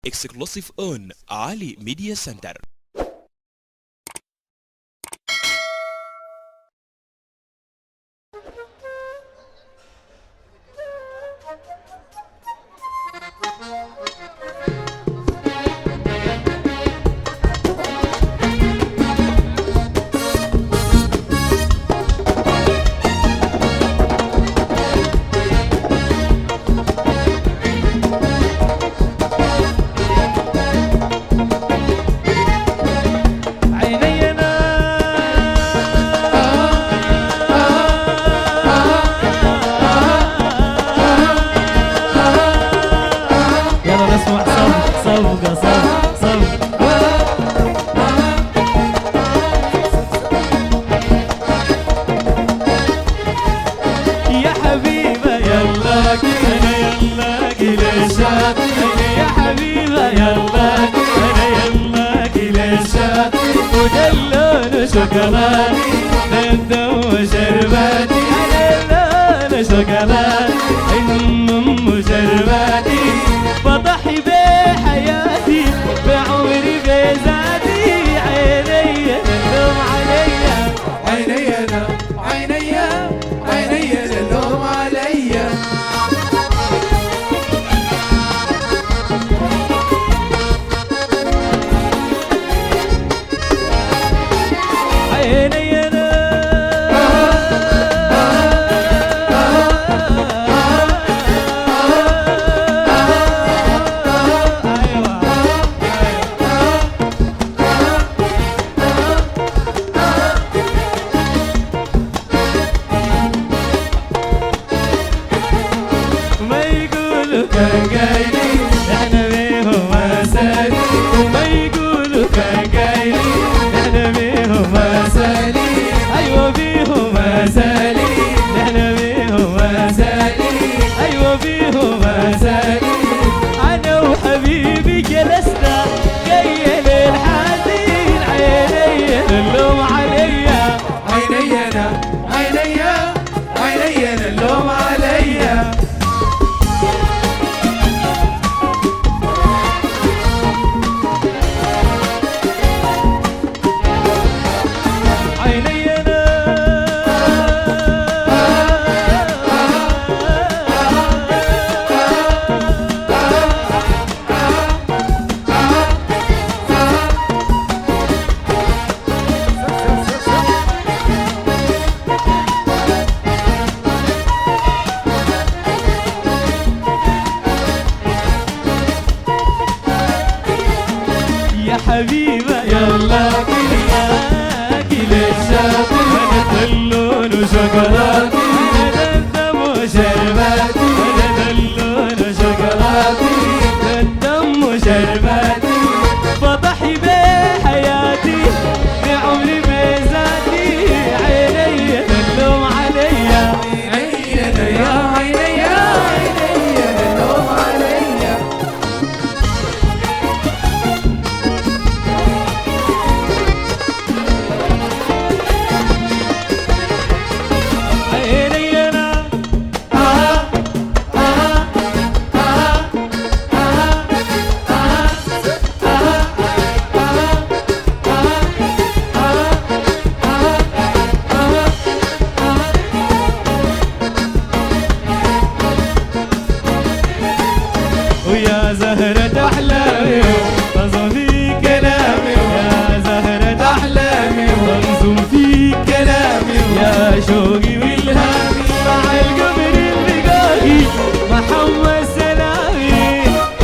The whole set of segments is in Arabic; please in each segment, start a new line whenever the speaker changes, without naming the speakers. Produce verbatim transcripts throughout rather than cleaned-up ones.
exclusive on Ali Media Center.
شوكولاتي دندم وشرباتي انا لون شوكولاتي ام شرباتي بضحي بحياتي بعمري بذاتي عيني اللوم عليا
عيني انا عيني عيني اللوم عليا
عيني انا ما يقولوا كان قايلي احنا بيهم اسالي وما يقولوا كان قايلي احنا بيهم اسالي ايوه بيهم اسالي احنا بيهم اسالي ايوه بيهم اسالي انا وحبيبي جلسنا جاي للحزين عيني اللوم عليا
عيني انا عيني عيني اللوم عليا
عيني انا يا حبيبة يلا كلنا كل الشاطئ انا دلون وشوكولاتي انا دندم وشرباتي انا دلون وشوكولاتي دندم وشرباتي بضحي بحياتي بعمري بذاتي عيني اللوم عليا
عيني يا عيني عيني اللوم عليا
عيني انا ويا زهرة أحلامي وانظم في كلامي يا زهرة أحلامي وانظم في كلامي يا شوقي والهامي مع القمر اللقائي محمد سلامي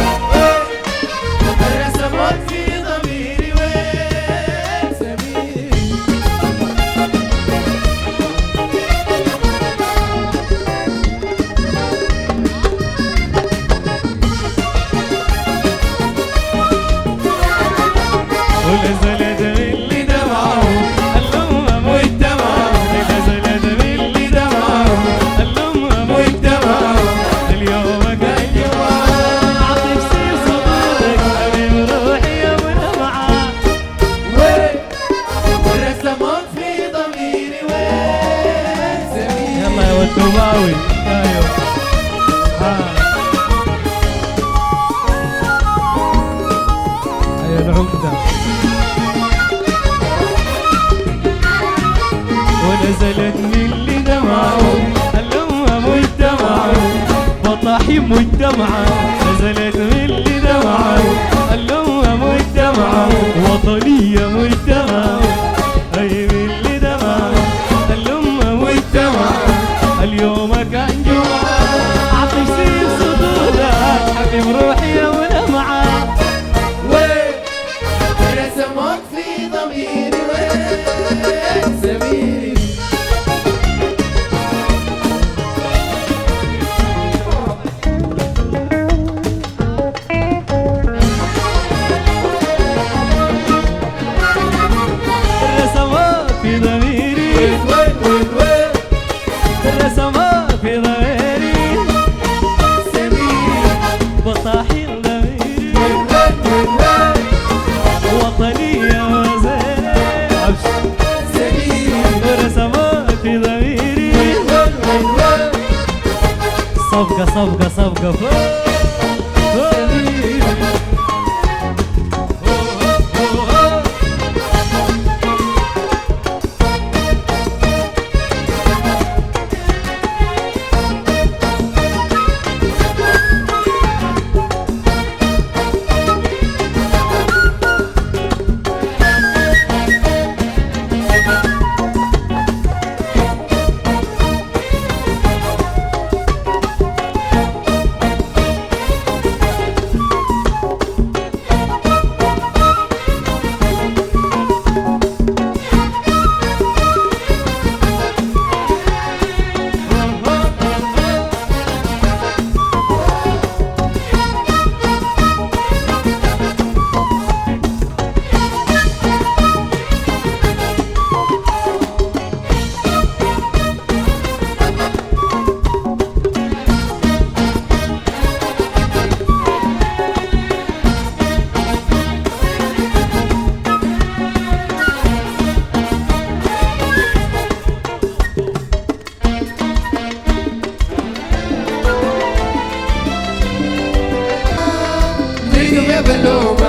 الرسمات في ضميري وين سمير
ونزلت اللي دمعه اللهم والدمعه نزلت اللي دمعه اللهم والدمعه اليوم قايل عطف سير صدورك حبيب روحي يا ودمعه
وين الرسمات في ضميري وين سمير
يلا يا والدماوي ايوه ها العمدة ونزلت من اللي دمعه الأمة مجتمعه وطاحي مجتمعه نزلت من اللي دمعه الأمة مجتمعه وطنية مجتمعه أي من اللي دمعه الأمة مجتمعه اليوم كان جمعة عطش سيب صدورك حبيب روحي يا ولمعة
وين رسمك في ضميري وين سميري
الرسمات في ضميري
وين وين وين
الرسمات في ضميري
سميري
بطاحي ضميري
وين وين وين
وطنية وزينة
سميري
الرسمات في ضميري
وين وين وين
صفقة صفقة صفقة فوق
سميري يا بلوم